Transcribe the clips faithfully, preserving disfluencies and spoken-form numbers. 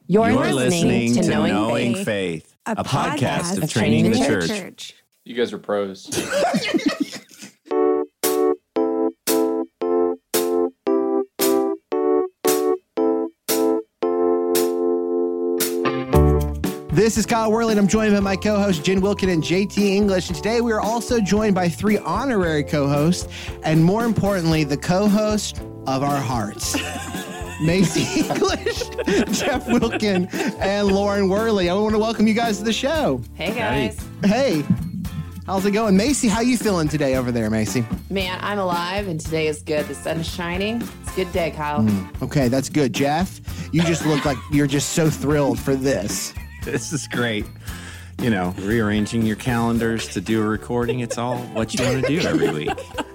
You're, You're listening, listening to, to Knowing, Knowing Faith, Faith, a a, podcast podcast of of training the Training the church. You guys are pros. This is Kyle Worley, and I'm joined by my co-hosts Jen Wilkin and J T English. And today we are also joined by three honorary co-hosts, and more importantly, the co-host of our hearts, Macy English, Jeff Wilkin, and Lauren Worley. I want to welcome you guys to the show. Hey, guys. Hey, how's it going? Macy, how you feeling today over there, Macy? Man, I'm alive, and today is good. The sun is shining. It's a good day, Kyle. Mm, okay, that's good. Jeff, you just look like you're just so thrilled for this. This is great. You know, rearranging your calendars to do a recording. It's all what you want to do every week.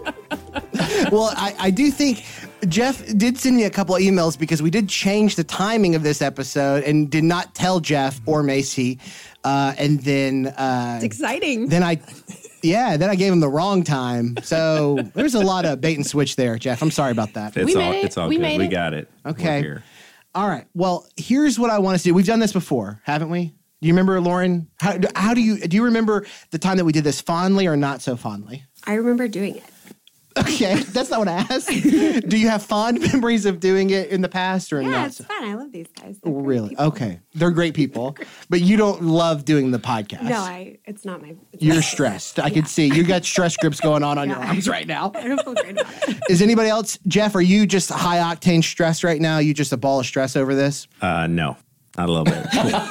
Well, I, I do think Jeff did send me a couple of emails because we did change the timing of this episode and did not tell Jeff or Macy. Uh, and then... Uh, It's exciting. Then I... Yeah, then I gave him the wrong time. So there's a lot of bait and switch there, Jeff. I'm sorry about that. It's We all, made it. It's all We good. made We it. got it. Okay. We're here. All right. Well, here's what I want us to do. We've done this before, haven't we? Do you remember, Lauren? How, how do you do you remember the time that we did this fondly or not so fondly? I remember doing it. Okay, that's not what I asked. Do you have fond memories of doing it in the past or Yeah, not? it's so- fun. I love these guys. They're great Really? people. Okay. They're great people, but you don't love doing the podcast. No, I. It's not my. It's You're not- stressed. I can see. You got stress grips going on on your Yeah. arms right now. I don't feel great about it. Is anybody else? Jeff, are you just high octane stress right now? You just a ball of stress over this? Uh, no, not a little bit.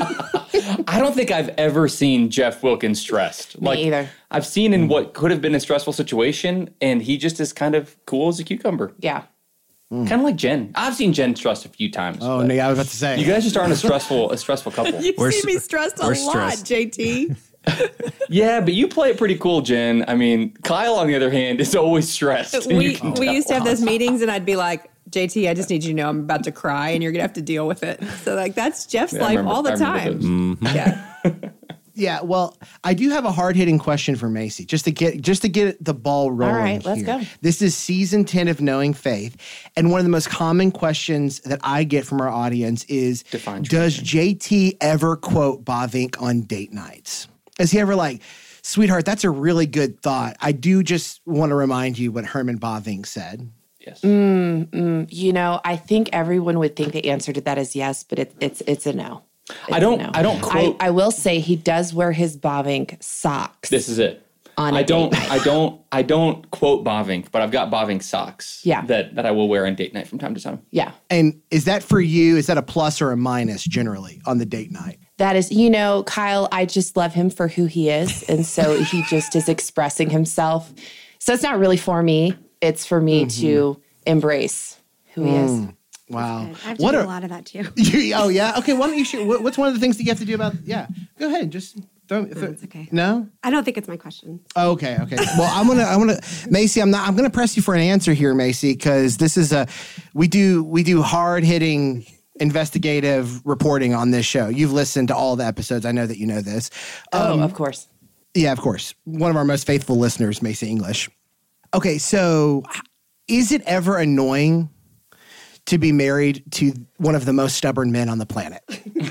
I don't think I've ever seen Jeff Wilkins stressed. Me either. I've seen in what could have been a stressful situation, and he just is kind of cool as a cucumber. Yeah. Kind of like Jen. I've seen Jen stressed a few times. Oh, but no, I was about to say. You guys just aren't a stressful, a stressful couple. You We're see s- me stressed a we're lot, stressed. J T. Yeah, but you play it pretty cool, Jen. I mean, Kyle, on the other hand, is always stressed. and you we can we tell. used to have those meetings, and I'd be like, J T, I just need you to know I'm about to cry, and you're gonna have to deal with it. So like that's Jeff's Yeah, I life remember- all the I remember time. those. Yeah. Yeah, well, I do have a hard-hitting question for Macy, just to get just to get the ball rolling. All right, let's here. go. This is season ten of Knowing Faith, and one of the most common questions that I get from our audience is, Define does J T ever quote Bavinck on date nights? Is he ever like, sweetheart, that's a really good thought. I do just want to remind you what Herman Bavinck said. Yes. You know, I think everyone would think the answer to that is yes, but it, it's it's a no. It's I a don't. no. I don't quote. I, I will say he does wear his Bavinck socks. this is it. On a I don't. date night. I don't. I don't quote Bavinck, but I've got Bavinck socks. Yeah. That that I will wear on date night from time to time. Yeah. And is that for you? Is that a plus or a minus generally on the date night? That is, you know, Kyle, I just love him for who he is. And so he just is expressing himself. So it's not really for me. It's for me Mm-hmm. to embrace who he is. Wow. Good. I've What done a- a lot of that too. You- oh yeah. Okay. Why don't you share? what- What's one of the things that you have to do about? Yeah. Go ahead. Just throw. throw it's okay. No. I don't think it's my question. Oh, okay. Okay. Well, I'm gonna. I'm gonna. Macy, I'm not. I'm gonna press you for an answer here, Macy, because this is a. We do. We do hard hitting investigative reporting on this show. You've listened to all the episodes. I know that you know this. Oh, Um, of course. Yeah, of course. One of our most faithful listeners, Macy English. Okay, so is it ever annoying to be married to one of the most stubborn men on the planet?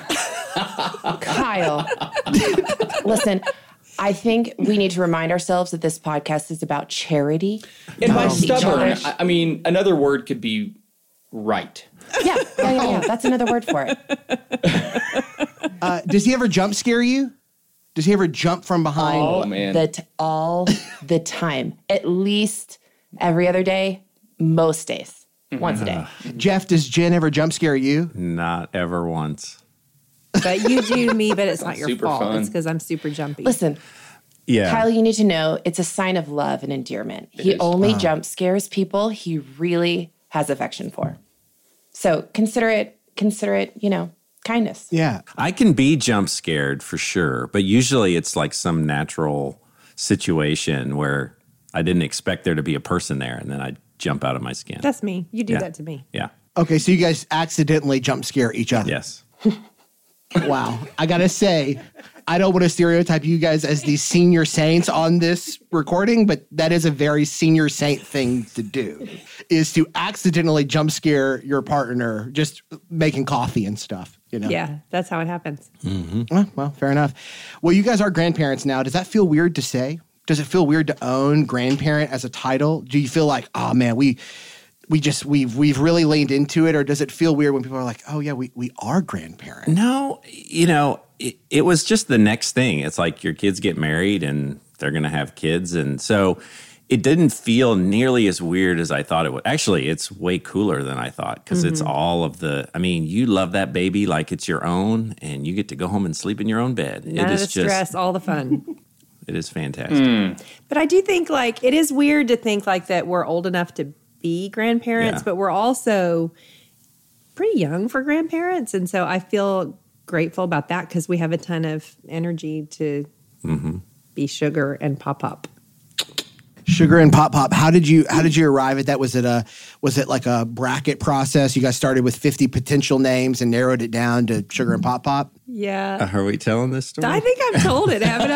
Kyle, listen, I think we need to remind ourselves that this podcast is about charity. And by Um, stubborn, each other. I, I mean another word could be right. Yeah, yeah, yeah, yeah. That's another word for it. Uh, does he ever jump scare you? Does he ever jump from behind? Oh man. The t- all the time. At least every other day, most days. Once a day. Jeff, does Jen ever jump scare you? Not ever once. But you do me, but it's not your Super fault. fun. It's because I'm super jumpy. Listen, Yeah. Kyle, you need to know it's a sign of love and endearment. He is. only jump scares people he really has affection for. So consider it, consider it, you know, kindness. Yeah. I can be jump scared for sure, but usually it's like some natural situation where I didn't expect there to be a person there, and then I jump out of my skin. That's me. You do Yeah. that to me. Yeah. Okay, so you guys accidentally jump scare each other. Yes. Wow. I got to say, I don't want to stereotype you guys as the senior saints on this recording, but that is a very senior saint thing to do, is to accidentally jump scare your partner just making coffee and stuff. You know? Yeah, that's how it happens. Well, well, fair enough. Well, you guys are grandparents now. Does that feel weird to say? Does it feel weird to own grandparent as a title? Do you feel like, oh man, we we just we've we've really leaned into it, or does it feel weird when people are like, oh yeah, we we are grandparents? No, you know, it, it was just the next thing. It's like your kids get married and they're going to have kids. And so it didn't feel nearly as weird as I thought it would. Actually, it's way cooler than I thought because mm-hmm. it's all of the, I mean, you love that baby like it's your own and you get to go home and sleep in your own bed. None it of is the stress, just, all the fun. It is fantastic. Mm. But I do think like it is weird to think like that we're old enough to be grandparents, Yeah. but we're also pretty young for grandparents. And so I feel grateful about that because we have a ton of energy to Mm-hmm. be sugar and pop up. Sugar and Pop Pop. How did you how did you arrive at that? Was it a was it like a bracket process? You guys started with fifty potential names and narrowed it down to Sugar and Pop Pop? Yeah. Are we telling this story? I think I've told it, haven't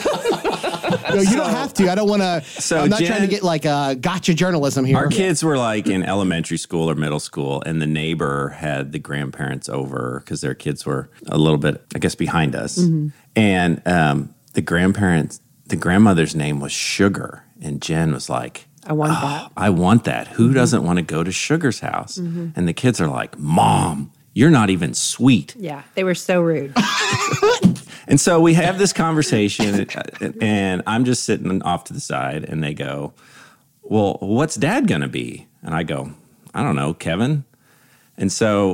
I? No, you don't have to. I don't want to. So I'm not Jen- trying to get like uh, gotcha journalism here. Our kids were like in elementary school or middle school, and the neighbor had the grandparents over because their kids were a little bit, I guess, behind us. Mm-hmm. And um, the grandparents, the grandmother's name was Sugar, and Jen was like, I want "Oh, that. I want that. Who Mm-hmm. doesn't want to go to Sugar's house?" And the kids are like, "Mom, you're not even sweet." Yeah, they were so rude. And so we have this conversation, and I'm just sitting off to the side, and they go, "Well, what's Dad going to be?" And I go, "I don't know, Kevin." And so,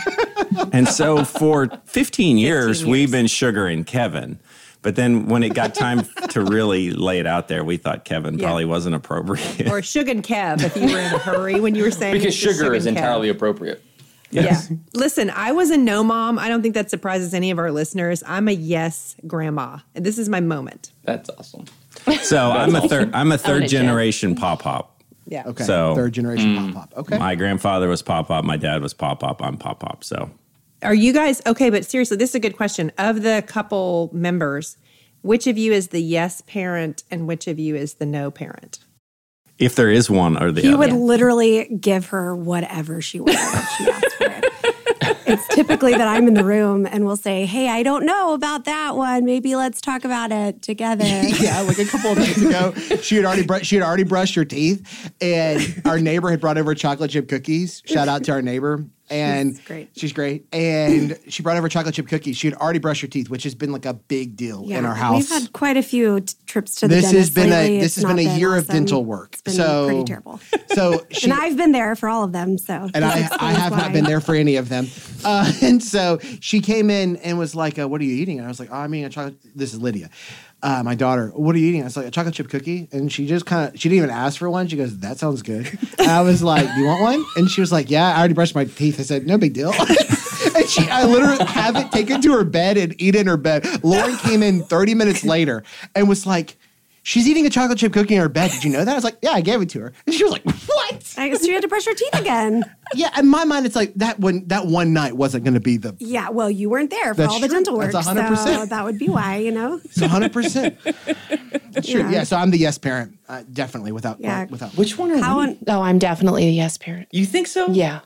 and so for fifteen years, years. we've been Sugar and Kevin. But then when it got time to really lay it out there, we thought Kevin Yeah. probably wasn't appropriate. Or Sugar and Kev if you were in a hurry when you were saying Because it's just sugar is and Kev. entirely appropriate. Yes. Yeah. Listen, I was a no mom. I don't think that surprises any of our listeners. I'm a yes grandma. And this is my moment. That's awesome. So I'm a third. I'm a third it, Jen. generation Pop Pop. Yeah. Okay. So- Third generation Pop Pop. Okay. My grandfather was Pop Pop. My dad was Pop Pop. I'm Pop Pop. So Are you guys okay? But seriously, this is a good question. Of the couple members, which of you is the yes parent and which of you is the no parent? if there is one or the He other. would literally give her whatever she wanted if she asked for it. It's typically that I'm in the room and we'll say, hey, I don't know about that one. Maybe let's talk about it together. Yeah, like a couple of days ago, she had already br- she had already brushed her teeth, and our neighbor had brought over chocolate chip cookies. Shout out to our neighbor, and She's great. she's great. And she brought over chocolate chip cookies. She had already brushed her teeth, which has been like a big deal in our house. We've had quite a few t- trips to the this dentist has been lately. a this It's has been not a year of awesome. dental work. It's been so pretty terrible. So she And I've been there for all of them. So and I, I have not been there for any of them. Uh, and so she came in and was like, uh, "What are you eating?" And I was like, "Oh, I'm eating a chocolate." This is Lydia, uh, my daughter. "What are you eating?" I was like, "A chocolate chip cookie." And she just kind of she didn't even ask for one. She goes, "That sounds good." And I was like, "Do you want one?" And she was like, "Yeah, I already brushed my teeth." I said, "No big deal." And she, I literally have it taken to her bed and eat in her bed. Lauren came in thirty minutes later and was like, "She's eating a chocolate chip cookie in her bed. Did you know that?" I was like, "Yeah, I gave it to her." And she was like, "What?" I guess she had to brush her teeth again. Yeah, in my mind, it's like that one. That one night wasn't going to be the. Yeah, well, you weren't there for That's all the true. dental work. That's one hundred percent. So that would be why, you know? It's one hundred percent. That's true. Yeah. Yeah. So I'm the yes parent, uh, definitely without Yeah. without. Which one are How we? on, Oh, I'm definitely a yes parent. You think so? Yeah.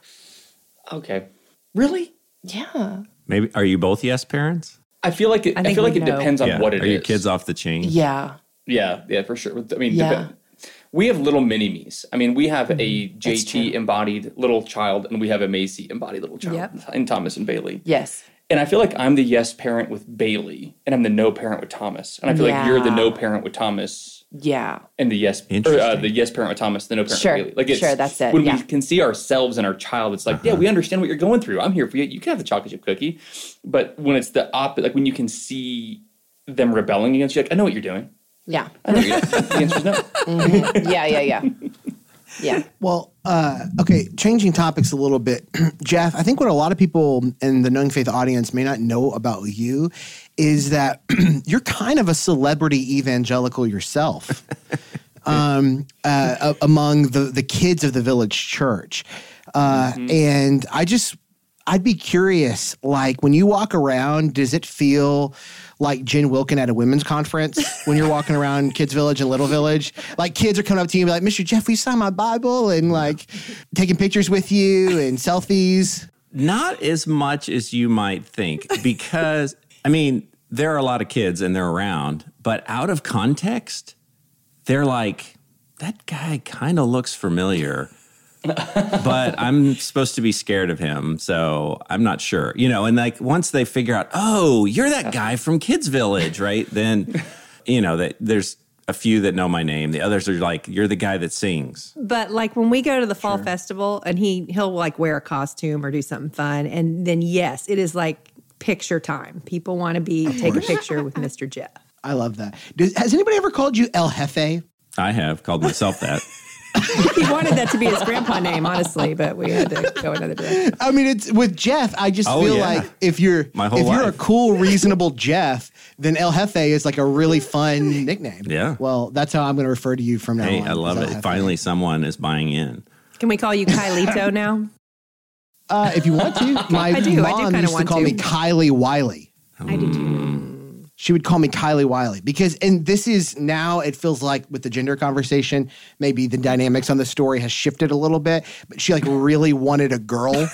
Okay. Really? Yeah. Maybe are you both yes parents? I feel like it. I I, think feel like we it know. depends on Yeah. what it is. Are your kids off the chain? Yeah. Yeah, yeah, for sure. I mean, Yeah. depe- we have little mini me's. I mean, we have a Mm-hmm. That's J T true. embodied little child, and we have a Macy embodied little child, Yep. and Thomas and Bailey. Yes. And I feel like I'm the yes parent with Bailey, and I'm the no parent with Thomas. And I feel like you're the no Yeah. parent with Thomas, Yeah. and the yes, or, uh, Interesting. the yes parent with Thomas, the no parent Sure. with Bailey. Like it's, Sure, that's it, When yeah. we can see ourselves in our child, it's like, yeah, we understand what you're going through. I'm here for you. You can have the chocolate chip cookie. But when it's the opposite, like when you can see them rebelling against you, like I know what you're doing. Yeah. I know what you're doing. The answer is no. Mhm. Yeah. Yeah. Yeah. Yeah. Well, uh, okay. Changing topics a little bit, Jeff. I think what a lot of people in the Knowing Faith audience may not know about you is that you're kind of a celebrity evangelical yourself. um, uh, a- among the the kids of the Village Church, uh, and I just. I'd be curious, like when you walk around, does it feel like Jen Wilkin at a women's conference when you're walking around Kids Village and Little Village? Like kids are coming up to you and be like, Mister Jeff, will you sign my Bible? And like taking pictures with you and selfies. Not as much as you might think, because, I mean, there are a lot of kids and they're around, but out of context, they're like, that guy kind of looks familiar, but I'm supposed to be scared of him, so I'm not sure. You know, and like once they figure out, oh, you're that guy from Kids Village, right? Then, you know, that there's a few that know my name. The others are like, you're the guy that sings. But like when we go to the fall festival and he he'll like wear a costume or do something fun, and then yes, it is like picture time. People want to be take a picture with Mister Jeff. I love that. Does, has anybody ever called you El Jefe? I have called myself that. He wanted that to be his grandpa name, honestly, but we had to go another direction. I mean, it's with Jeff. I just Oh, feel yeah. like if you're My whole if you're a life. cool, reasonable Jeff, then El Jefe is like a really fun nickname. Yeah. Well, that's how I'm going to refer to you from now Hey, on. I love is El it. Jefe. Finally, someone is buying in. Can we call you Kylito now? Uh, if you want to, my I do. I do mom kinda used to want call to. me Kylie Wiley. I do too. She would call me Kylie Wiley because, and this is now, it feels like with the gender conversation, maybe the dynamics on the story has shifted a little bit, but she like really wanted a girl.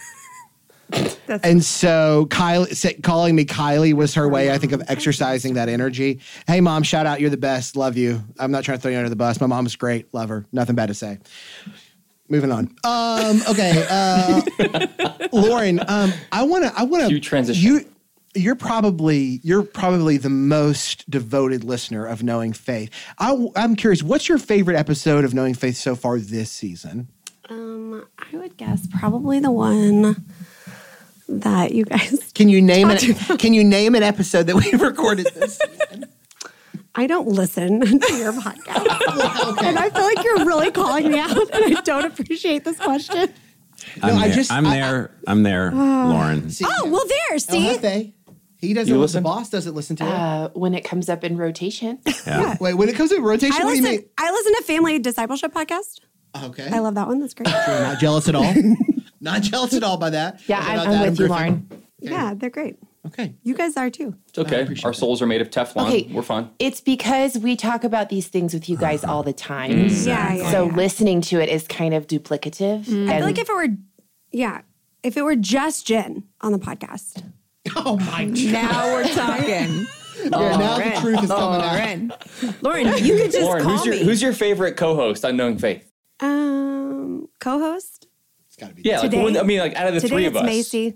That's And so Kylie, say- calling me Kylie was her way, I think, of exercising that energy. Hey, Mom, shout out. You're the best. Love you. I'm not trying to throw you under the bus. My mom's great. Love her. Nothing bad to say. Moving on. Um, okay. Uh, Lauren, um, I want to, I want to, Cue transition. you, you're probably, you're probably the most devoted listener of Knowing Faith. I, I'm curious, what's your favorite episode of Knowing Faith so far this season? Um, I would guess probably the one that you guys. Can you name it? Can you name an episode that we recorded this season? I don't listen to your podcast, and I feel like you're really calling me out, and I don't appreciate this question. I'm I there. just- I'm I- there. I'm there, Lauren. See, Oh well, there. El See, Jefe, he doesn't. You The listen? boss doesn't listen to it. Uh, when it comes up in rotation. Yeah. Wait, when it comes to rotation, I what do you listen. mean? I listen to Family Discipleship podcast. Okay, I love that one. That's great. You're not jealous at all. Not jealous at all by that. Yeah, Shout I'm, out I'm to Adam with you, Griffin. Lauren. Yeah, they're great. Okay. You guys are too. It's okay. appreciate Our it. souls are made of Teflon. Okay. We're fine. It's because we talk about these things with you guys all the time. Yeah, yeah. So yeah. listening to it is kind of duplicative. I feel like if it were, yeah, if it were just Jen on the podcast. Oh my God. now we're talking. Yeah, now the truth is coming out. Lauren, Lauren, you could just Lauren, call who's your me. who's your favorite co-host on Knowing Faith? Um, co-host It's got to be. Yeah, like, Today- when- I mean, like out of the today. three It's of us. Macy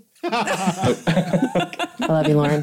I love you, Lauren.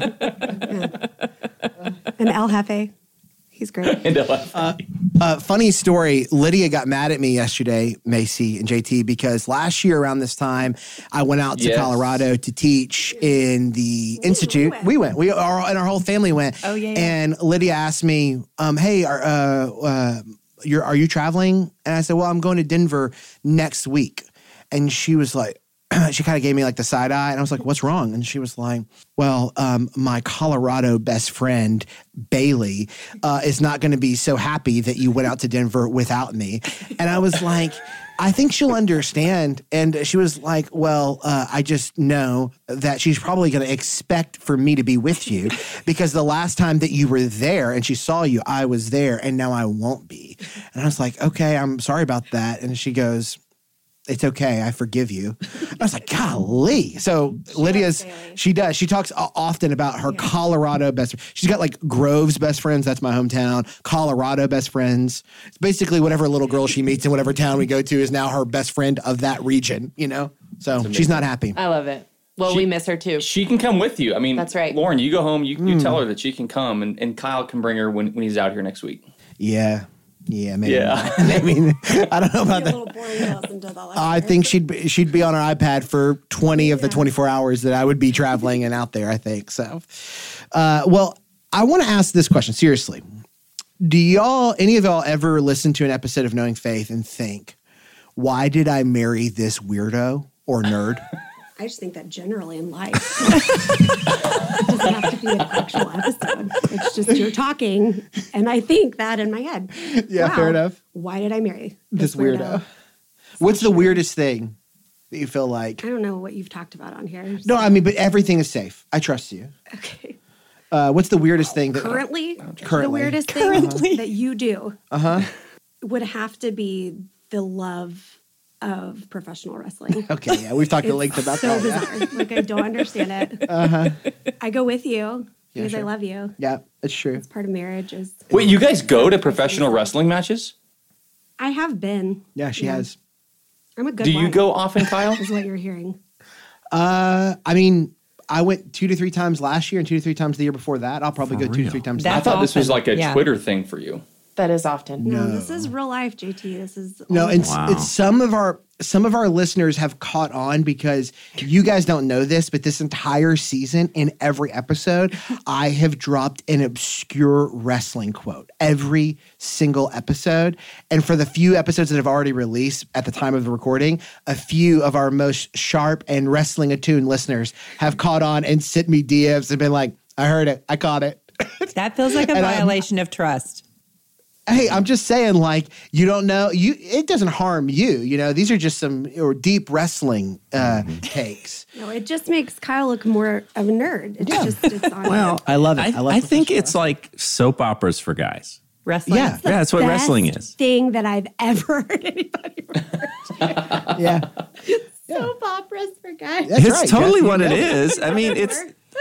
and El Jefe. He's great. And, uh, Uh, funny story. Lydia got mad at me yesterday, Macy and J T, because last year around this time, I went out to Yes. Colorado to teach in the institute. went. We went. We our and our whole family went. Oh, yeah, yeah. And Lydia asked me, um, "Hey, are uh, uh, you're are you traveling?" And I said, "Well, I'm going to Denver next week." And she was like, she kind of gave me like the side eye, and I was like, "What's wrong?" And she was like, "Well, um, my Colorado best friend Bailey uh, is not going to be so happy that you went out to Denver without me." And I was like, "I think she'll understand." And she was like, "Well, uh, I just know that she's probably going to expect for me to be with you because the last time that you were there and she saw you, I was there, and now I won't be." And I was like, "Okay, I'm sorry about that." And she goes, "It's okay. I forgive you." I was like, golly. So Lydia's, Bailey. she does. She talks o- often about her Colorado best. She's got like Grove's best friends. That's my hometown. Colorado best friends. It's basically whatever little girl she meets in whatever town we go to is now her best friend of that region, you know? So she's not happy. I love it. Well, She- we miss her too. she can come with you. I mean, That's right. Lauren, you go home. You, Hmm. you tell her that she can come, and, and Kyle can bring her when, when he's out here next week. Yeah. Yeah, maybe. Yeah. I mean, I don't know about A that. little boring to listen to the last I year. think she'd be, she'd be on her iPad for twenty of the twenty-four hours that I would be traveling and out there, I think. So, uh, well, I want to ask this question seriously. Do y'all, any of y'all ever listen to an episode of Knowing Faith and think, why did I marry this weirdo or nerd? I just think that generally in life, it doesn't have to be an actual episode. It's just you're talking, and I think that in my head. Yeah, Wow, fair enough. Why did I marry This weirdo. What's the weirdest thing that you feel like? I don't know what you've talked about on here. No, I mean, but everything is safe. I trust you. Okay. Uh, what's the weirdest thing that Currently, Currently. the weirdest thing that you do Uh-huh. would have to be the love of professional wrestling. Okay, yeah, we've talked at length about so that. yeah. bizarre. Like I don't understand it. Uh-huh. I go with you because sure. I love you. Yeah, it's true. Part of marriage is. Wait, you guys go to professional wrestling matches? I have been. Yeah, she Yeah. has. I'm a good Do you wife, go often, Kyle? is what you're hearing. Uh, I mean, I went two to three times last year and two to three times the year before that. I'll probably For go two to real? three times. That's I thought this was often, like a yeah. Twitter thing for you. That is often. No, No. this is real life, J T. This is No, only- and Wow. it's some of our some of our listeners have caught on because you guys don't know this, but this entire season, in every episode, I have dropped an obscure wrestling quote every single episode. And for the few episodes that have already released at the time of the recording, a few of our most sharp and wrestling attuned listeners have caught on and sent me D Ms and been like, "I heard it, I caught it." That feels like a And I'm- violation of trust. Hey, I'm just saying, like, you don't know, you. It doesn't harm you. You know, these are just some or deep wrestling uh, takes. No, it just makes Kyle look more of a nerd. It's just it's on. Well, I love it. I, I love I think professional it's like soap operas for guys. Wrestling. Yeah. the Yeah, that's what best wrestling is. Thing that I've ever heard anybody refer to. Yeah, Soap operas for guys. That's it's right, totally Jeff, what you it know. is. I mean, it's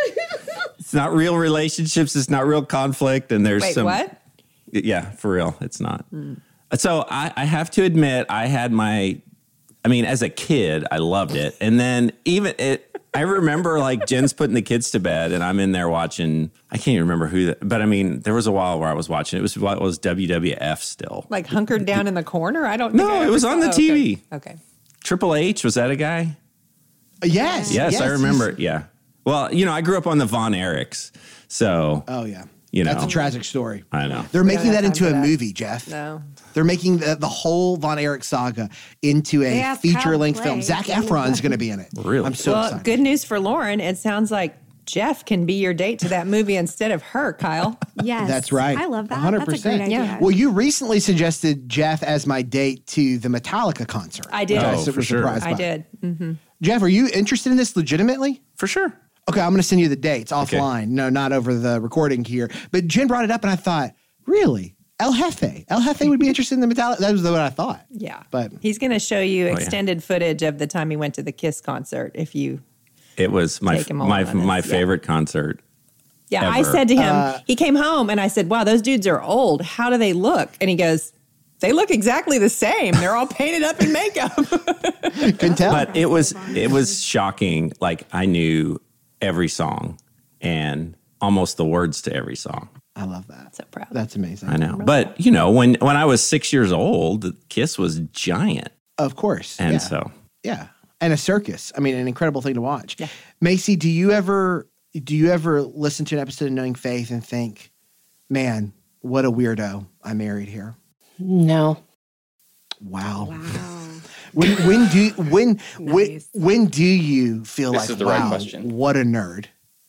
it's not real relationships. It's not real conflict. And there's Wait, some. what? Yeah, for real, it's not. So I, I have to admit, I had my. I mean, as a kid, I loved it, and then even it. I remember like Jen's putting the kids to bed, and I'm in there watching. I can't even remember who, that, but I mean, there was a while where I was watching. It was it was W W F still. Like hunkered down in the corner? I don't No, think I it ever was saw- on the oh, T okay. V. Okay. Triple H, was that a guy? yes, Yes, I yes, remember. he's- it. Yeah. Well, you know, I grew up on the Von Erichs, so Oh yeah, You that's know. a tragic story. I know. They're making don't that have into time a for that. movie, Jeff. No. They're making the, the whole Von Erich saga into They a asked feature length Kyle film. Blake. Zac Efron's going to be in it. Really? I'm so Well, excited. good news for Lauren. It sounds like Jeff can be your date to that movie instead of her, Kyle. Yes. That's right. I love that. one hundred That's a percent. great idea. Yeah. Well, you recently suggested Jeff as my date to the Metallica concert. I did. which Oh, was for sure. surprised I by. did. Mm. Jeff, are you interested in this legitimately? For sure. Okay, I'm going to send you the dates offline. No, not over the recording here. But Jen brought it up, and I thought, really? El Jefe. El Jefe would be interested in the Metallica. That was what I thought. Yeah. But He's going to show you yeah. extended footage of the time he went to the Kiss concert if you It was my Take him along my on this, my yeah. favorite concert. Yeah, I Ever. said to him, Uh, he came home and I said, wow, those dudes are old. How do they look? And he goes, they look exactly the same. They're all painted up in makeup. couldn't tell. But it was it was shocking. Like I knew every song and almost the words to every song. I love that. So proud. That's amazing. I know. But you know, when when I was six years old, Kiss was giant. Of course. And yeah. so Yeah. And a circus. I mean, an incredible thing to watch. Yeah. Macy, do you ever do you ever listen to an episode of Knowing Faith and think, man, what a weirdo I married here? No. Wow. Wow. When when do when when, Nice. when do you feel This like is the wow, right question. what a nerd?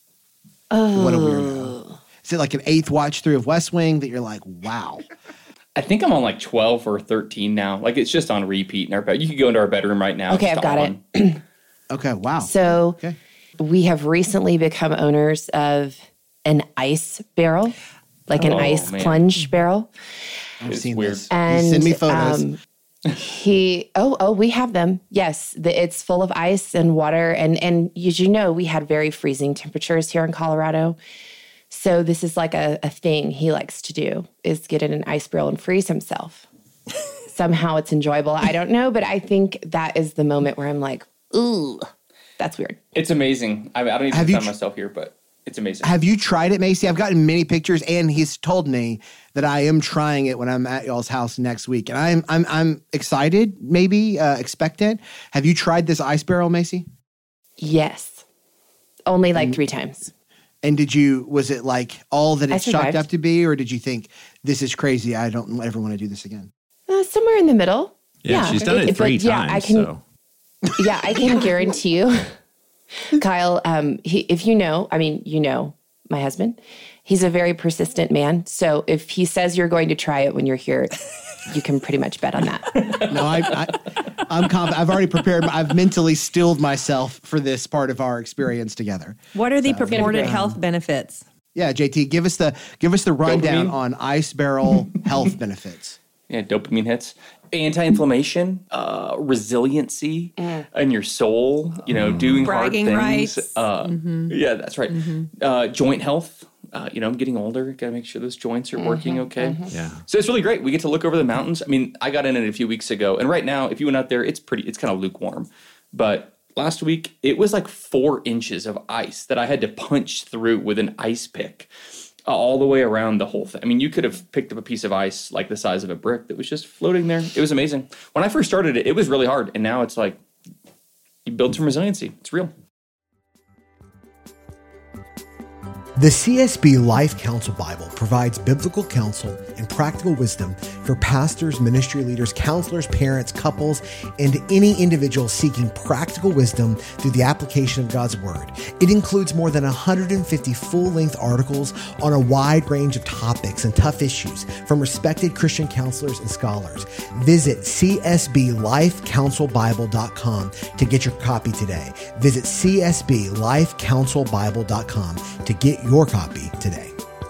What a weirdo. Is it like an eighth watch through of West Wing that you're like, wow? I think I'm on like twelve or thirteen now. Like it's just on repeat in our bed. You could go into our bedroom right now. Okay, It's I've got on. it. Okay, wow. So Okay. we have recently become owners of an ice barrel, like an Oh, ice man. plunge barrel. I've It's seen weird. this. And you send me photos. um, he oh oh we have them. Yes, the, it's full of ice and water, and and as you know, we had very freezing temperatures here in Colorado. So this is like a, a thing he likes to do, is get in an ice barrel and freeze himself. Somehow it's enjoyable. I don't know, but I think that is the moment where I'm like, ooh, that's weird. It's amazing. I, I don't even Have you find tr- myself here, but it's amazing. Have you tried it, Macy? I've gotten many pictures, and he's told me that I am trying it when I'm at y'all's house next week, and I'm I'm I'm excited, maybe uh, expectant. Have you tried this ice barrel, Macy? Yes. Only like three times. And did you? Was it like all that I it's chalked survived. up to be, or did you think this is crazy? I don't ever want to do this again. Uh, somewhere in the middle. yeah, she's done it, but three yeah, times. I can, so yeah, I can guarantee you, Kyle, um, he, if you know, I mean, you know, my husband, he's a very persistent man. So if he says you're going to try it when you're here, you can pretty much bet on that. No, I, I I'm confident. I've already prepared. I've mentally stilled myself for this part of our experience together. What are the gonna be purported great. health benefits? Yeah, J T, give us the give us the rundown Dopamine? on ice barrel health benefits. Yeah, dopamine hits. Anti-inflammation, uh, resiliency Mm. in your soul, you know, doing Bragging hard things. rights. Uh, Yeah, that's right. Uh, joint health. Uh, you know, I'm getting older. Got to make sure those joints are working okay. Yeah. So it's really great. We get to look over the mountains. I mean, I got in it a few weeks ago, and right now, if you went out there, it's pretty. It's kind of lukewarm. But last week, it was like four inches of ice that I had to punch through with an ice pick. Uh, all the way around the whole thing. I mean, you could have picked up a piece of ice like the size of a brick that was just floating there. It was amazing. When I first started it, it was really hard. And now it's like, you build some resiliency. It's real. The C S B Life Counsel Bible provides biblical counsel and practical wisdom for pastors, ministry leaders, counselors, parents, couples, and any individual seeking practical wisdom through the application of God's Word. It includes more than one hundred fifty full-length articles on a wide range of topics and tough issues from respected Christian counselors and scholars. Visit c s b life counsel bible dot com to get your copy today. Visit c s b life counsel bible dot com to get your copy today.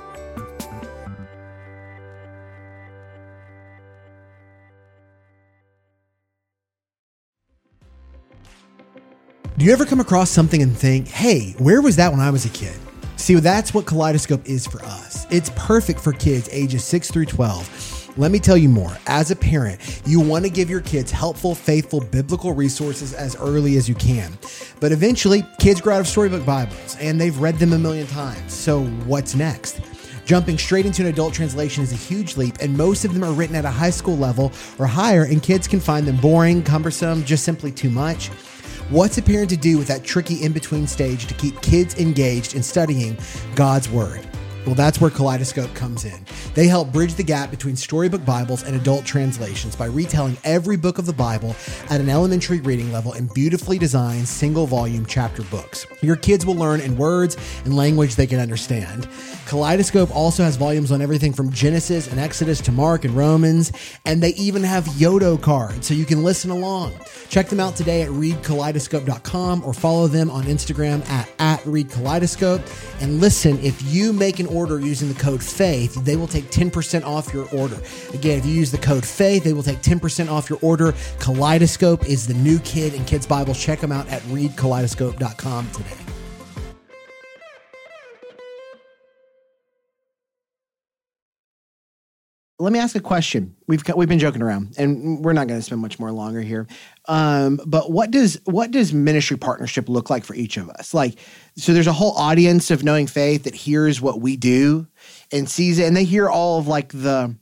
Do you ever come across something and think, hey, where was that when I was a kid? See, that's what Kaleidoscope is for us. It's perfect for kids ages six through twelve. Let me tell you more. As a parent, you want to give your kids helpful, faithful, biblical resources as early as you can. But eventually, kids grow out of storybook Bibles, and they've read them a million times. So what's next? Jumping straight into an adult translation is a huge leap, and most of them are written at a high school level or higher, and kids can find them boring, cumbersome, just simply too much. What's a parent to do with that tricky in-between stage to keep kids engaged in studying God's Word? Well, that's where Kaleidoscope comes in. They help bridge the gap between storybook Bibles and adult translations by retelling every book of the Bible at an elementary reading level in beautifully designed single-volume chapter books. Your kids will learn in words and language they can understand. Kaleidoscope also has volumes on everything from Genesis and Exodus to Mark and Romans, and they even have Yodo cards so you can listen along. Check them out today at read kaleidoscope dot com or follow them on Instagram at, at read kaleidoscope. And listen, if you make an order using the code FAITH, they will take ten percent off your order. Again, if you use the code FAITH, they will take ten percent off your order. Kaleidoscope is the new kid in kids' Bibles. Check them out at read kaleidoscope dot com today. Let me ask a question. We've we've been joking around, and we're not going to spend much more longer here. Um, but what does what does ministry partnership look like for each of us? Like, so there's a whole audience of Knowing Faith that hears what we do and sees it, and they hear all of like the,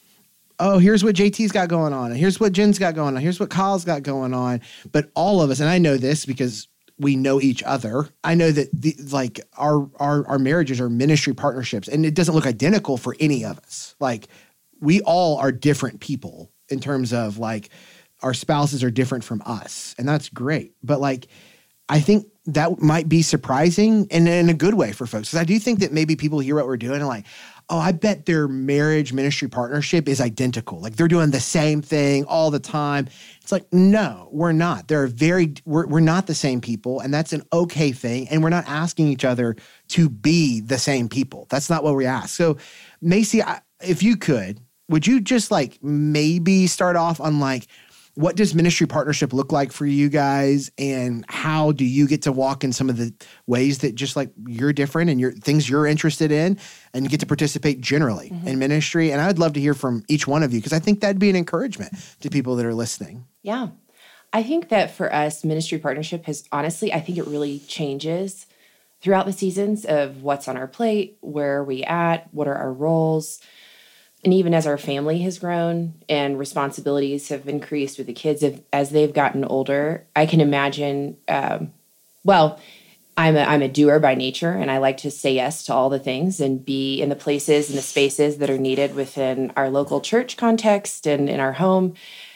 oh, here's what J T's got going on, and here's what Jen's got going on, here's what Kyle's got going on. But all of us, and I know this because we know each other. I know that the, like our our our marriages are ministry partnerships, and it doesn't look identical for any of us. Like, we all are different people in terms of like our spouses are different from us, and that's great. But like, I think that might be surprising and in a good way for folks. Because I do think that maybe people hear what we're doing and like, oh, I bet their marriage ministry partnership is identical. Like they're doing the same thing all the time. It's like, no, we're not. They're very, we're, we're not the same people, and that's an okay thing. And we're not asking each other to be the same people. That's not what we ask. So Macy, I, if you could, would you just like maybe start off on like, what does ministry partnership look like for you guys, and how do you get to walk in some of the ways that just like you're different and your things you're interested in, and you get to participate generally mm-hmm. in ministry? And I would love to hear from each one of you, because I think that'd be an encouragement to people that are listening. Yeah. I think that for us, ministry partnership has honestly, I think it really changes throughout the seasons of what's on our plate, where are we at, what are our roles. And even as our family has grown and responsibilities have increased with the kids as they've gotten older, I can imagine, um, well, I'm a, I'm a doer by nature, and I like to say yes to all the things and be in the places and the spaces that are needed within our local church context and in our home.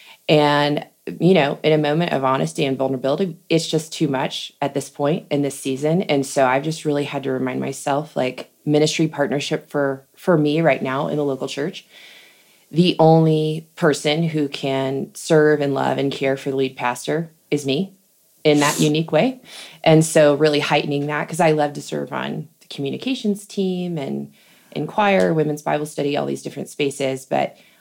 And, you know, in a moment of honesty and vulnerability, it's just too much at this point in this season. And so I've just really had to remind myself, like, ministry partnership for, for me right now in the local church, the only person who can serve and love and care for the lead pastor is me in that unique way. And so really heightening that, because I love to serve on the communications team and in choir, women's Bible study, all these different spaces. But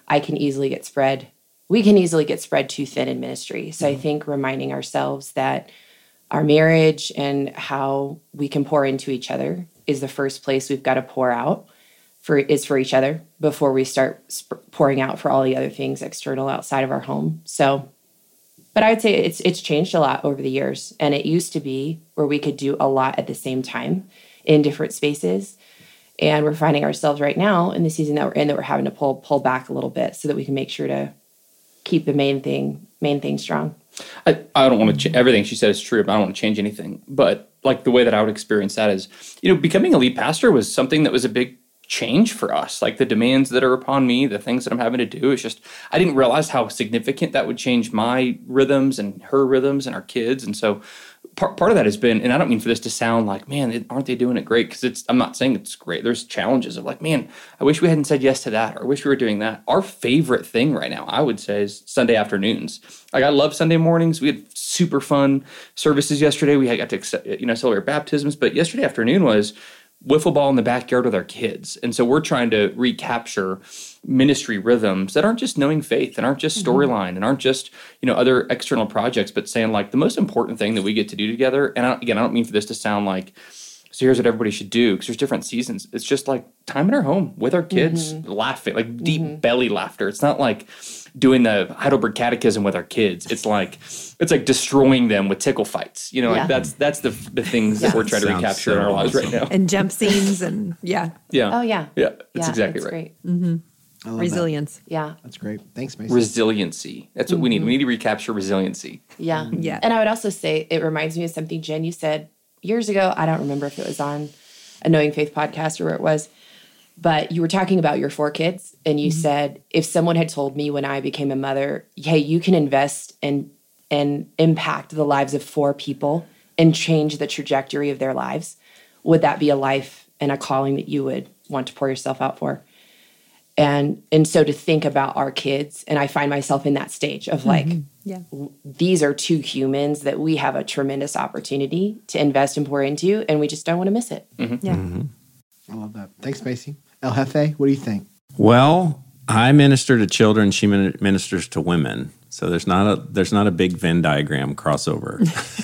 I can easily get spread. We can easily get spread too thin in ministry. So I think reminding ourselves that our marriage and how we can pour into each other is the first place we've got to pour out for is for each other before we start sp- pouring out for all the other things external outside of our home. So, but I would say it's it's changed a lot over the years. And it used to be where we could do a lot at the same time in different spaces. And we're finding ourselves right now in the season that we're in that we're having to pull pull back a little bit so that we can make sure to keep the main thing main thing strong. I, I don't want to ch- everything she said is true, but I don't want to change anything. But like the way that I would experience that is, you know, becoming a lead pastor was something that was a big change for us. Like the demands that are upon me, the things that I'm having to do, it's just, I didn't realize how significant that would change my rhythms and her rhythms and our kids. And so part, part of that has been, and I don't mean for this to sound like, man, aren't they doing it great? Because it's, I'm not saying it's great. There's challenges of like, man, I wish we hadn't said yes to that, or I wish we were doing that. Our favorite thing right now, I would say, is Sunday afternoons. Like I love Sunday mornings. We had super fun services yesterday. We had got to accept, you know, celebrate baptisms, but yesterday afternoon was wiffle ball in the backyard with our kids. And so we're trying to recapture ministry rhythms that aren't just knowing faith and aren't just storyline mm-hmm. and aren't just, you know, other external projects, but saying like the most important thing that we get to do together. And I, again, I don't mean for this to sound like, so here's what everybody should do, because there's different seasons. It's just like time in our home with our kids, mm-hmm. laughing, like deep mm-hmm. belly laughter. It's not like doing the Heidelberg Catechism with our kids. It's like it's like destroying them with tickle fights. You know, yeah. like that's that's the the things yeah. that we're trying to Sounds recapture so in our lives awesome. right now. And jump scenes and yeah. Yeah. Oh yeah. Yeah. That's yeah, exactly that's right. Great. Mm-hmm. Resilience. That. Yeah. That's great. Thanks, Macy. Resiliency. That's what mm-hmm. we need. We need to recapture resiliency. Yeah. Mm-hmm. Yeah. And I would also say it reminds me of something, Jen, you said years ago. I don't remember if it was on a Knowing Faith podcast or where it was. But you were talking about your four kids, and you mm-hmm. said, if someone had told me when I became a mother, hey, you can invest and and impact the lives of four people and change the trajectory of their lives, would that be a life and a calling that you would want to pour yourself out for? And and so to think about our kids, and I find myself in that stage of like, mm-hmm. yeah. w- these are two humans that we have a tremendous opportunity to invest and pour into, and we just don't want to miss it. Mm-hmm. Yeah. Mm-hmm. I love that. Thanks, Macy. El Jefe, what do you think? Well, I minister to children. She min- ministers to women. So there's not a there's not a big Venn diagram crossover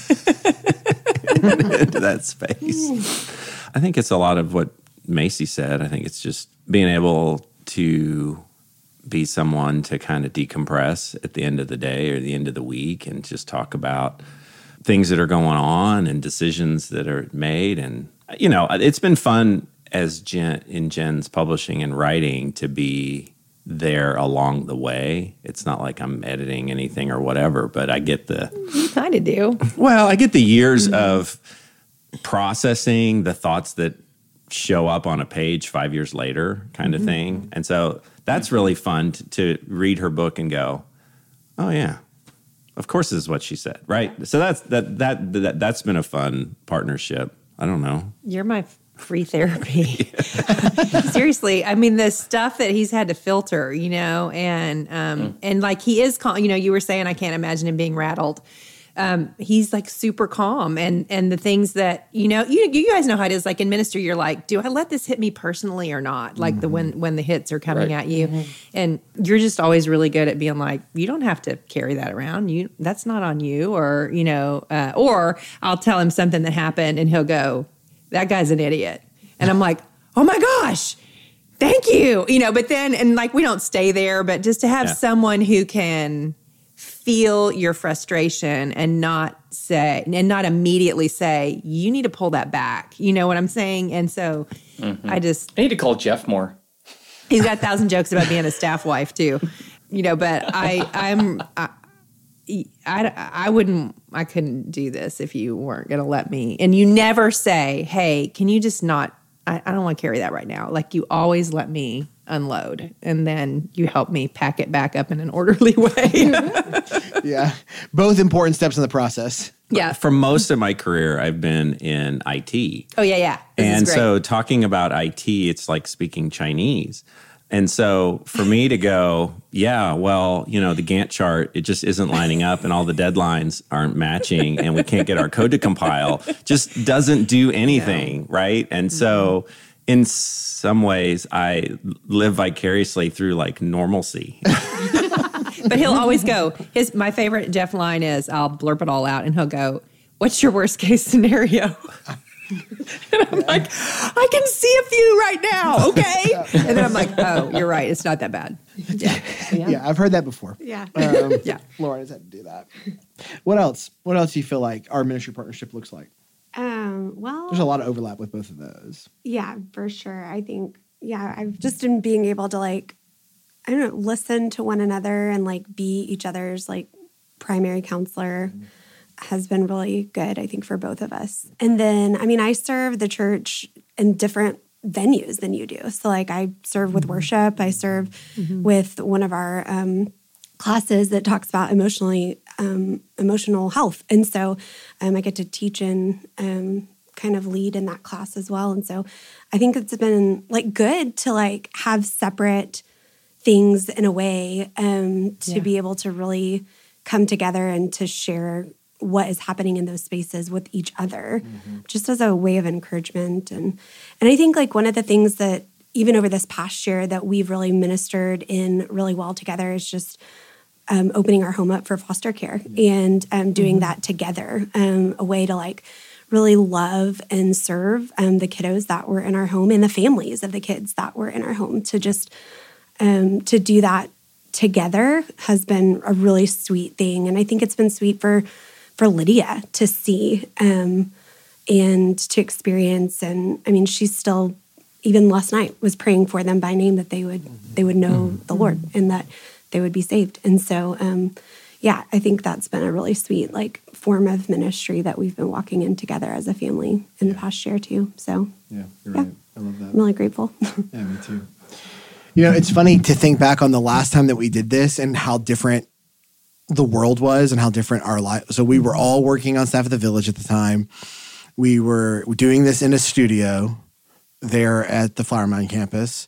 into that space. I think it's a lot of what Macy said. I think it's just being able to be someone to kind of decompress at the end of the day or the end of the week and just talk about things that are going on and decisions that are made. And, you know, it's been fun as Jen, in Jen's publishing and writing to be there along the way. It's not like I'm editing anything or whatever, but I get the... You kind of do. Well, I get the years mm-hmm. of processing the thoughts that show up on a page five years later kind of mm-hmm. thing. And so that's really fun to, to read her book and go, oh, yeah, of course this is what she said, right? So that's that that, that that's been a fun partnership. I don't know. You're my free therapy. Seriously. I mean, the stuff that he's had to filter, you know, and um, mm. and like he is calm. You know, you were saying I can't imagine him being rattled. Um, he's like super calm, and and the things that you know, you you guys know how it is. Like in ministry, you're like, do I let this hit me personally or not? Like mm-hmm. the when when the hits are coming right. at you, mm-hmm. and you're just always really good at being like, you don't have to carry that around. You that's not on you, or you know, uh, or I'll tell him something that happened, and he'll go, that guy's an idiot. And I'm like, oh my gosh, thank you. You know, but then, and like, we don't stay there, but just to have yeah. someone who can feel your frustration and not say, and not immediately say, you need to pull that back. You know what I'm saying? And so mm-hmm. I just. I need to call Jeff more. He's got a thousand jokes about being a staff wife too, you know, but I, I'm, I, I, I wouldn't, I couldn't do this if you weren't going to let me. And you never say, hey, can you just not, I, I don't want to carry that right now. Like you always let me unload and then you help me pack it back up in an orderly way. Yeah. Both important steps in the process. Yeah. For most of my career, I've been in I T. Oh, yeah, yeah. This and is great. So talking about I T, it's like speaking Chinese. And so for me to go, yeah, well, you know, the Gantt chart, it just isn't lining up and all the deadlines aren't matching and we can't get our code to compile, just doesn't do anything, yeah. right? And mm-hmm. so in some ways, I live vicariously through like normalcy. But he'll always go, his my favorite Jeff line is, I'll blurp it all out, and he'll go, what's your worst case scenario? And I'm like, I can see a few right now, okay? And then I'm like, oh, you're right. It's not that bad. Yeah. Yeah, yeah I've heard that before. Yeah. Um, Yeah. Lauren has had to do that. What else? What else do you feel like our ministry partnership looks like? Um, well, There's a lot of overlap with both of those. yeah, for sure. I think, yeah, I've just in being able to like, I don't know, listen to one another and like be each other's like primary counselor mm-hmm. has been really good, I think, for both of us. And then, I mean, I serve the church in different venues than you do. So like I serve with worship, I serve mm-hmm. with one of our um, classes that talks about emotionally um, emotional health. And so um, I get to teach and um, kind of lead in that class as well. And so I think it's been like good to like have separate things in a way um, to yeah. be able to really come together and to share what is happening in those spaces with each other, mm-hmm. just as a way of encouragement. And and I think like one of the things that even over this past year that we've really ministered in really well together is just um, opening our home up for foster care mm-hmm. and um, doing mm-hmm. that together, um, a way to like really love and serve um, the kiddos that were in our home and the families of the kids that were in our home. To just um, to do that together has been a really sweet thing. And I think it's been sweet for for Lydia to see um, and to experience. And I mean, she's still, even last night, was praying for them by name that they would mm-hmm. they would know mm-hmm. the Lord and that they would be saved. And so, um, yeah, I think that's been a really sweet like form of ministry that we've been walking in together as a family in yeah. the past year too. So yeah, you're yeah, right. I love that. I'm really grateful. Yeah, me too. You know, it's funny to think back on the last time that we did this and how different the world was and how different our life. So we were all working on staff at the Village at the time. We were doing this in a studio there at the Flower Mound campus.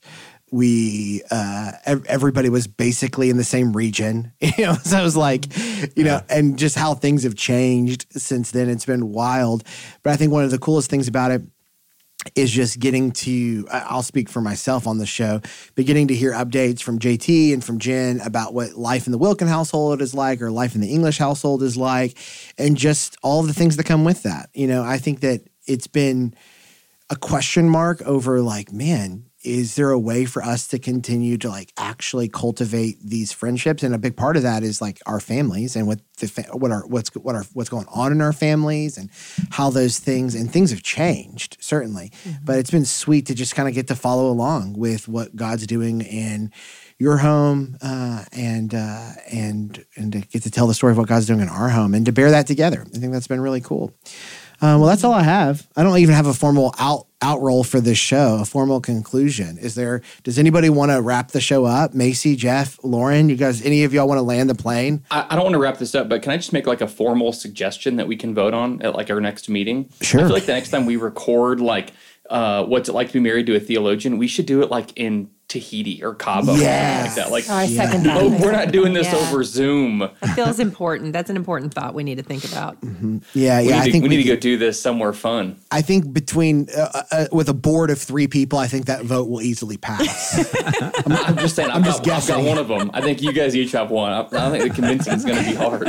We, uh, everybody was basically in the same region, you know, so it was like, you know, and just how things have changed since then. It's been wild. But I think one of the coolest things about it is just getting to, I'll speak for myself on the show, but getting to hear updates from J T and from Jen about what life in the Wilkin household is like or life in the English household is like, and just all of the things that come with that. You know, I think that it's been a question mark over like, man, is there a way for us to continue to like actually cultivate these friendships? And a big part of that is like our families and what the fa- what are what's what are what's going on in our families and how those things and things have changed certainly. Mm-hmm. But it's been sweet to just kind of get to follow along with what God's doing in your home uh, and uh, and and to get to tell the story of what God's doing in our home and to bear that together. I think that's been really cool. Uh, well, that's all I have. I don't even have a formal out outroll for this show, a formal conclusion. Is there? Does anybody want to wrap the show up? Macy, Jeff, Lauren, you guys, any of y'all want to land the plane? I, I don't want to wrap this up, but can I just make like a formal suggestion that we can vote on at like our next meeting? Sure. I feel like the next time we record like uh, what's it like to be married to a theologian, we should do it like in Tahiti or Cabo, yes. like that. Like, oh, I second oh, that. we're not doing this Yeah. over Zoom. That feels important. That's an important thought we need to think about. Mm-hmm. Yeah, We yeah. need I to, think we need we to go can- do this somewhere fun. I think between uh, uh, with a board of three people, I think that vote will easily pass. I'm, I'm just saying. I've, just got, I've got guessing. one of them. I think you guys each have one. I, I don't think the convincing is going to be hard.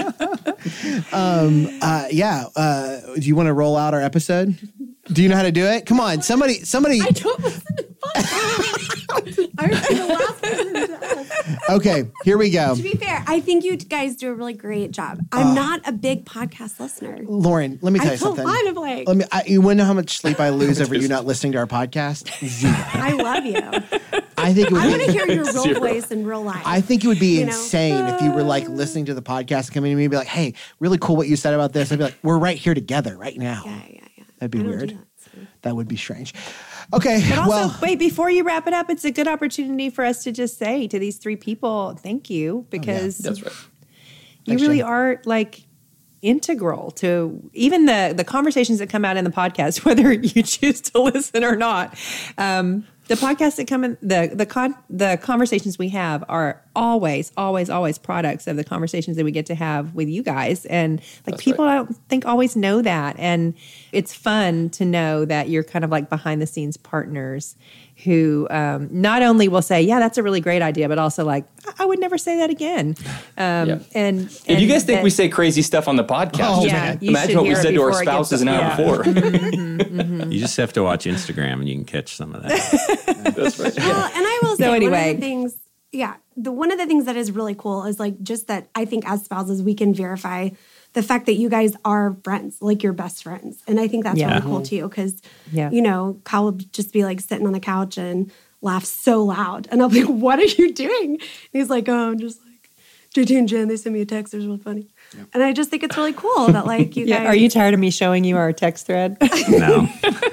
um, uh, yeah. Uh, do you want to roll out our episode? Do you know how to do it? Come on, somebody, somebody. I don't listen to podcasts. I'm the last person to Okay, here we go. To be fair, I think you guys do a really great job. I'm not a big podcast listener. Lauren, let me tell I you feel something. kind of like, Let me. I, you want to know how much sleep I lose over you not listening to our podcast? Zero. I love you. I think it would I want to be. hear your real Zero. voice in real life. I think it would be You know? insane if you were like listening to the podcast, and coming to me and be like, "Hey, really cool what you said about this." I'd be like, "We're right here together, right now." yeah, yeah, yeah. That'd be I don't do weird. that, so. That would be strange. Okay, But also, well, wait, before you wrap it up, it's a good opportunity for us to just say to these three people, thank you, because That's right. you Thanks, really Jen. are like integral to even the the conversations that come out in the podcast, whether you choose to listen or not. Um, The podcasts that come in, the the con, the conversations we have are always, always, always products of the conversations that we get to have with you guys. And like That's people, right. I don't think always know that. And it's fun to know that you're kind of like behind the scenes partners who um, not only will say, yeah, that's a really great idea, but also like, I, I would never say that again. Um, Yeah. And If you guys think that, we say crazy stuff on the podcast, Oh, just yeah, you imagine should what we hear it said to our before it gets- spouses an hour yeah. before. You just have to watch Instagram and you can catch some of that. That's right. Well, and I will say So one anyway. of the things, yeah, the one of the things that is really cool is like just that I think as spouses we can verify the fact that you guys are friends, like you're best friends, and I think that's Yeah. really cool too. Because Yeah. you know, Kyle would just be like sitting on the couch and laugh so loud, and I'm like, "What are you doing?" And he's like, "Oh, I'm just like J T and Jen. They sent me a text. It was really funny." And I just think it's really cool that like you yeah, guys. are you tired of me showing you our text thread? No.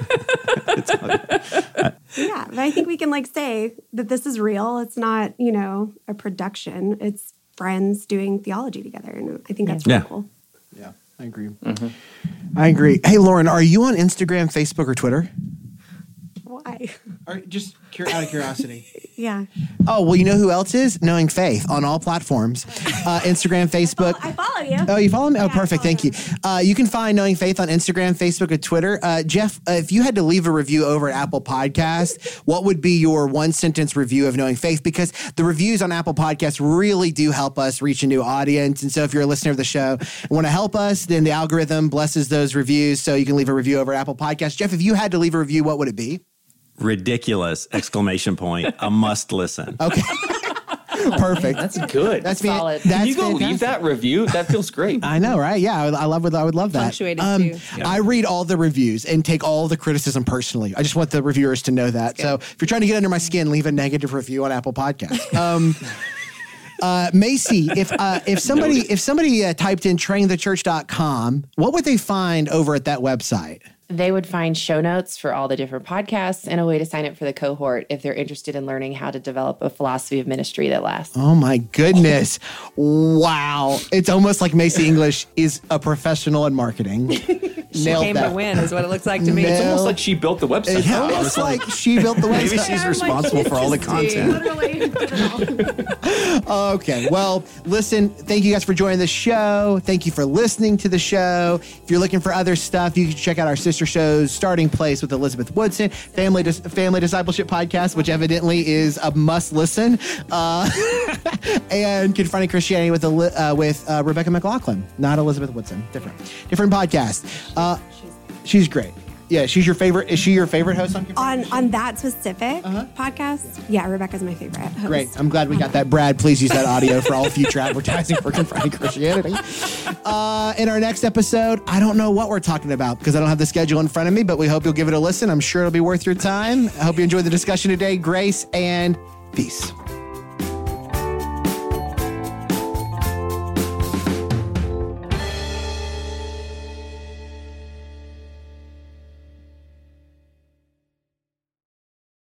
Yeah, but I think we can like say that this is real. It's not, you know, a production. It's friends doing theology together, and I think that's really Yeah. cool. Yeah, I agree. I agree. Hey, Lauren, are you on Instagram, Facebook, or Twitter? Why? Or just cur- out of curiosity. Yeah. Oh, well, you know who else is? Knowing Faith on all platforms. Uh, Instagram, Facebook. I follow you. Oh, you follow me? Oh, Yeah, I perfect. follow Thank you. Uh, you can find Knowing Faith on Instagram, Facebook, and Twitter. Uh, Jeff, uh, if you had to leave a review over at Apple Podcast, what would be your one sentence review of Knowing Faith? Because the reviews on Apple Podcasts really do help us reach a new audience. And so if you're a listener of the show and want to help us, then the algorithm blesses those reviews. So you can leave a review over at Apple Podcasts. Jeff, if you had to leave a review, what would it be? Ridiculous! Exclamation point. A must listen. Okay. Perfect. That's good. That's Solid. That's Can you go fantastic. leave that review? That feels great. I know, right? Yeah, I, I love. I would love that. Punctuated, Um, too. I read all the reviews and take all the criticism personally. I just want the reviewers to know that. So if you're trying to get under my skin, leave a negative review on Apple Podcasts. Um, uh, Macy, if uh, if somebody if somebody uh, typed in train the church dot com, what would they find over at that website? They would find show notes for all the different podcasts and a way to sign up for the cohort if they're interested in learning how to develop a philosophy of ministry that lasts. Oh my goodness. Wow. It's almost like Macy English is a professional in marketing. Nailed Came that. to win is what it looks like to me. Nailed- It's almost like she built the website. It's almost like she built the website. Maybe she's responsible for all the content. Literally did it all. Okay. Well, listen, thank you guys for joining the show. Thank you for listening to the show. If you're looking for other stuff, you can check out our sister shows, Starting Place with Elizabeth Woodson, Family Dis- Family Discipleship Podcast, which evidently is a must listen, uh, and Confronting Christianity with, Eli- uh, with uh, Rebecca McLaughlin, not Elizabeth Woodson. Different. Different podcast. Uh, she's great. Yeah, she's your favorite. Is she your favorite host on Confronting on on that specific podcast, yeah, Rebecca's my favorite host. Great. I'm glad we got that. Brad, please use that audio for all future advertising for Confronting Christianity. Uh, in our next episode, I don't know what we're talking about because I don't have the schedule in front of me, but we hope you'll give it a listen. I'm sure it'll be worth your time. I hope you enjoyed the discussion today. Grace and peace.